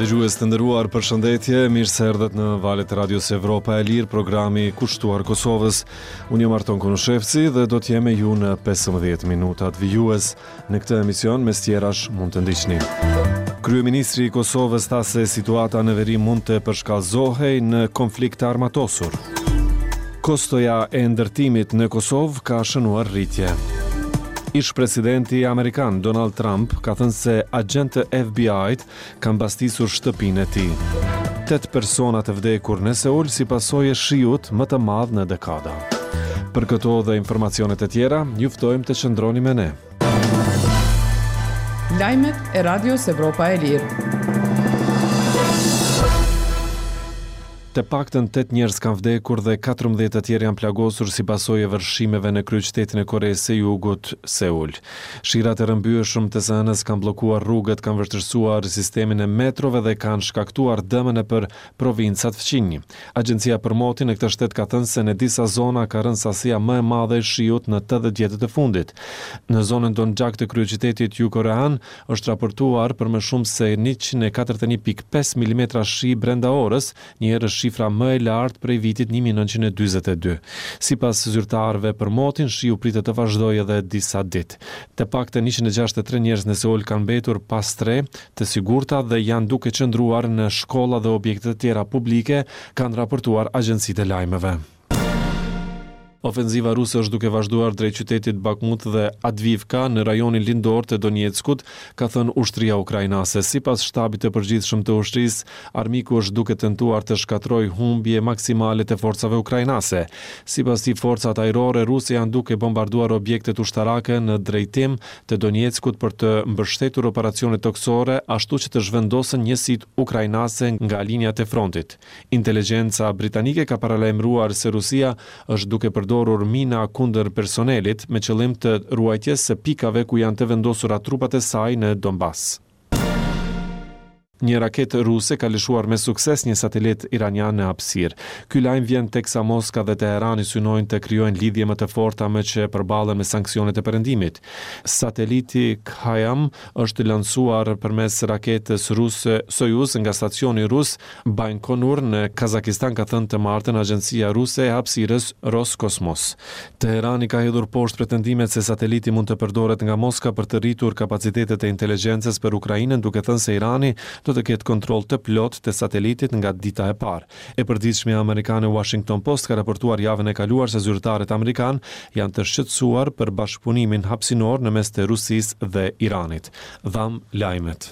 Dëgjues të nderuar, përshëndetje, mirë se erdhët në valët e Radios Evropa e Lirë, programi kushtuar Kosovës. Unë jam Arton Konushevci dhe do t'jem me ju në 15 minutat vijues. Në këtë emision, mes tjerash, mund të ndiqni. Kryeministri i Kosovës tha se situata në veri mund të përshkallëzohej në konflikt armatosur. Kostoja e ndërtimit në Kosovë ka shënuar rritje. Ish-presidenti amerikan Donald Trump ka thënë se agjentë e FBI-t kanë mbastisur shtëpinë e tij. 8 persona të vdekur në Seul si pasojë e shiut më të madh në dekada. Për këto dhe informacionet e tjera, ju ftojmë të qëndroni me ne. Lajmet e Radios Evropa e Lirë. Të paktën 8 njerëz kanë vdekur dhe 14 të tjerë janë plagosur si pasojë e vërshimeve në kryeqytetin e Koreas së Jugut, Seul. Shirat e rrëmbyeshëm të zënës kanë bllokuar rrugët, kanë vështirësuar sistemin e metrove dhe kanë shkaktuar dëme nëpër provincat fqinj. Agjencia për motin në këtë shtet ka thënë se në disa zona ka rënë sasia më e madhe e shiut në 80 vjetët e fundit. Në zonën Dongjak të kryeqytetit jugorean është raportuar për më shumë se 141.5 mm shi brenda orës, njëherë shifra më e lartë prej vitit 1942. Sipas zyrtarëve për motin, shiu pritet të vazhdojë edhe disa ditë. Të paktën 163 njerëz në Seul kanë mbetur pas tre të sigurta dhe janë duke qëndruar në shkolla dhe objekte të tjera publike, kanë raportuar agjencitë e lajmeve. Ofenziva ruse është duke vazhduar drejt qytetit Bakhmut dhe Advivka në rajonin lindor të Donjeckut, ka thënë ushtria ukrainase. Sipas shtabit të përgjithshëm të ushtrisë, armiku është duke tentuar të shkatërrojë humbje maksimale të forcave ukrainase. Sipas tij, forcat ajrore ruse janë duke bombarduar objektet ushtarake në drejtim të Donjeckut për të mbështetur operacione toksore, ashtu që të zhvendosen njësitë ukrainase nga linjat e frontit. Inteligjenca britanike ka paralajmëruar se Rusia është duke përdorur mina kundër personelit me qëllim të ruajtjes së pikave ku janë të vendosura trupat e saj në Donbas. Një raketë ruse ka lëshuar me sukses një satelit iranian në hapësirë. Ky lajm vjen teksa Moska dhe Teherani synojnë të krijojnë lidhje më të forta me që përballen me sanksionet e perëndimit. Sateliti Kayam është lancuar përmes raketës ruse Soyuz nga stacioni rus Baikonur në Kazakistan, ka thënë të martën agjencia ruse e hapësirës Roskosmos. Teherani ka hedhur poshtë pretendimet se sateliti mund të përdoret nga Moska për të rritur kapacitetet e inteligjencës për Ukrainën, duke thënë se Irani do të ketë kontroll të plot të satelitit nga dita e parë. E përditshmja amerikane Washington Post ka raportuar javën e kaluar se zyrtarët amerikan janë të shqetësuar për bashkëpunimin hapësinor në mes të Rusisë dhe Iranit. Dham lajmet.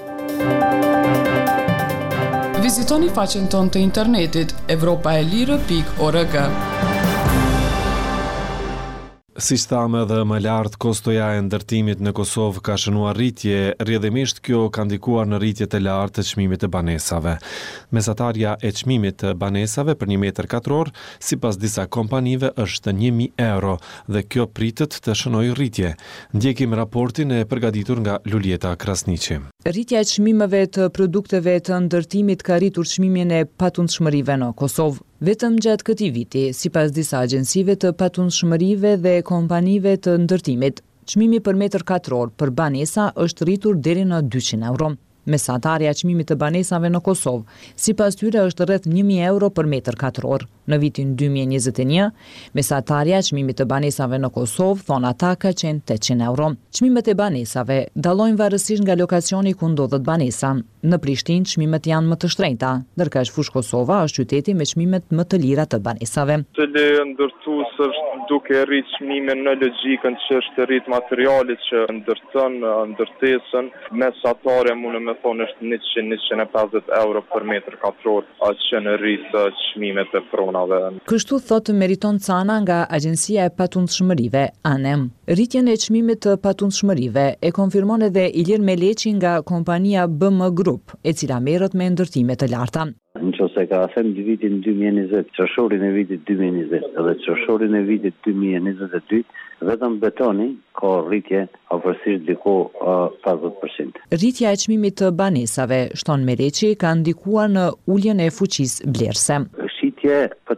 Vizitoni faqen tonë të internetit evropaelire.org. Siç thamë edhe më lart, kostoja e ndërtimit në Kosovë ka shënuar rritje, rrjedhimisht kjo ka ndikuar në rritje të lartë të çmimit të banesave. Mesatarja e çmimit të banesave për 1 metër katror, sipas disa kompanive, është 1.000 euro dhe kjo pritet të shënojë rritje. Ndjekim raportin e përgatitur nga Lulieta Krasniqi. Rritja e çmimeve të produkteve të ndërtimit ka rritur çmimin e patundshmërive në Kosovë. Vetëm gjatë këtij viti, sipas disa agjencive të patundshmërive dhe kompanive të ndërtimit, çmimi për metër katror për banesa është rritur deri në 200 euro. Mesatarja e çmimit të banesave në Kosovë, sipas tyre, është rreth 1.000 euro për metër katror. Në vitin 2021, mesatarja e çmimit të banesave në Kosovë, thonë ata, ka qenë 800 euro. Çmimet e banesave dallojnë varësisht nga lokacioni ku ndodhet banesa. Në Prishtinë çmimet janë më të shtrenjta, ndërkaq fushë Kosova është qyteti me çmimet më të lira të banesave. Cili ndërtues është duke rrit çmimin në logjikën që është rrit materialit që ndërton ndërtesën, mesatare mund të thonë është 100-150 euro për metër katror, që në rrit çmimet e pronave. Kështu thotë Meriton Cana nga Agjencia e Patundshmërive, ANEM. Rritjen e çmimit të patundshmërive e konfirmon edhe Ilir Meleqi nga kompania BM Group, e cila merret me ndërtime të larta. Nëse ka them vitin 2020, qershorin e vitit 2020 dhe qershorin e vitit 2022, vetëm betoni ka rritje afërsisht diku 50%. Rritja e çmimit të banesave, shton Meleqi, ka ndikuar në uljen e fuqisë blerëse. Shitje për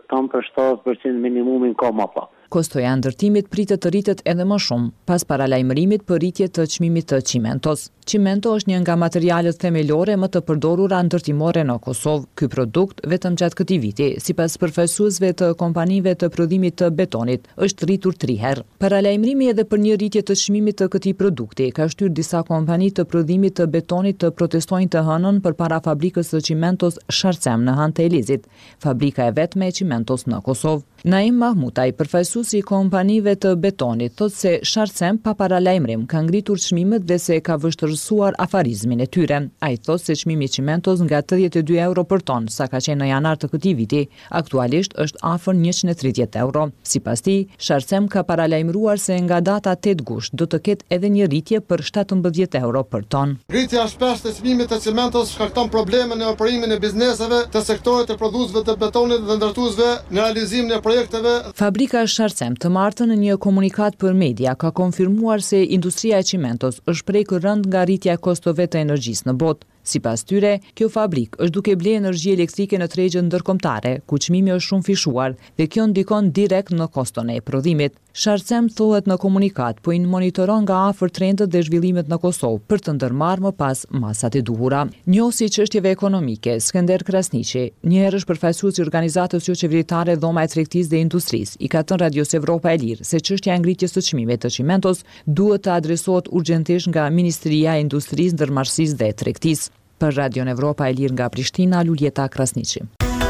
kam për 70% minimumin ka ma pak. Kostoja e ndërtimit pritet të rritet edhe më shumë pas paralajmërimit për rritje të çmimit të çimentos. Çimento është një nga materialet themelore më të përdorura ndërtimore në Kosovë. Ky produkt vetëm gjatë këtij viti, sipas përfaqësuesve të kompanive të prodhimit të betonit, është rritur 3 herë. Paralajmërimi edhe për një rritje të çmimit të këtij produkti ka shtyrë disa kompani të prodhimit të betonit të protestojnë të hënën përpara fabrikës së çimentos Sharcem në Han të Elizit, fabrika e vetme e çimentos në Kosovë. Naim Mahmutaj, përfaqësuesi i kompanive të betonit, thotë se Sharcem pa paralajmërim ka ngritur çmimet dhe se ka vështirësuar afarizmin e tyre. Ai thotë se çmimi i çimentos nga 82 euro për ton, sa ka qenë në janar të këtij viti, aktualisht është afër 130 euro. Sipas tij, Sharcem ka paralajmëruar se nga data 8 gusht do të ketë edhe një rritje për 17 euro për ton. Rritja shpesh të çmimit të çimentos shkakton probleme në operimin e bizneseve të sektorit të prodhuesve të betonit dhe ndërtuesve në realizimin e projekteve. Fabrika Sharcem të martën në një komunikat për media ka konfirmuar se industria e çimentos është prekur rënd nga rritja e kostove të energjisë në botë. Sipas tyre, kjo fabrikë është duke ble energji elektrike në tregjet ndërkombëtare, ku çmimi është shumë fishuar dhe kjo ndikon direkt në koston e prodhimit. Sharcem thuhet në komunikat po i monitoron nga afër trendet dhe zhvillimet në Kosovë për të ndërmarrë më pas masat e duhura. Njohësi i çështjeve ekonomike, Skënder Krasniqi, një herësh përfaqësues i organizatës jo qeveritare Dhoma e Tregtisë dhe Industrisë, i ka thënë Radios Evropa e Lirë se çështja e ngritjes së çmimit të çimentos duhet të adresohet urgjentisht nga Ministria e Industrisë, Ndërmarrësisë dhe Tregtisë. Për Radion Evropa e Lirë nga Prishtina, Luljeta Krasniqi.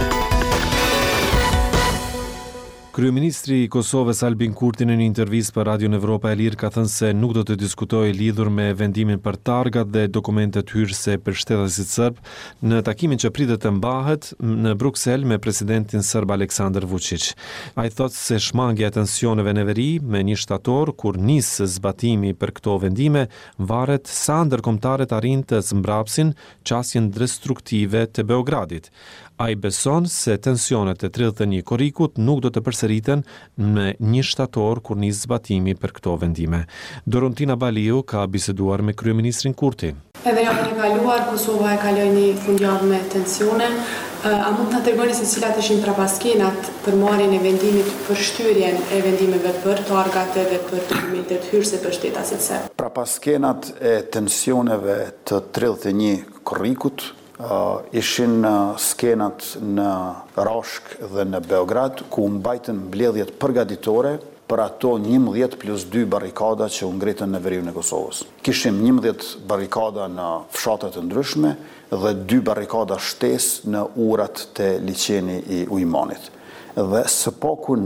Kryeministri i Kosovës Albin Kurti në një intervistë për Radion Evropa e Lirë ka thënë se nuk do të diskutojë lidhur me vendimin për targat dhe dokumentet hyrëse për shtetasit serb në takimin që pritet të mbahet në Bruksel me presidentin serb Aleksandar Vučić. Ai thotë se shmangja e tensioneve në veri me 1 shtator kur nis zbatimi për këto vendime varet sa ndërkombëtarët arrin të zmbrapsin qasjen destruktive të Beogradit. Ai beson se tensionet e 31 korrikut nuk do të përsëriten në 1 shtator kur nis zbatimi për këto vendime. Dorontina Baliu ka biseduar me kryeministrin Kurti. Edhe javën e kaluar, Kosova e kaloi një fundjavë me tensione. A mund të na tregoni se cilat ishin prapaskenat për marrjen e vendimit për shtyrjen e vendimeve për targat dhe për dokumentet hyrëse për shtetasit serb? Prapaskenat e tensioneve të 31 korrikut ishin skenat në Rashk dhe në Beograd, ku mbajtën mbledhjet përgatitore për ato 11+2 barrikada që u ngritën në veriun e Kosovës. Kishim 11 barrikada në fshatet të ndryshme dhe 2 barrikada shtesë në urat të liçeni i Ujmanit. Dhe së paku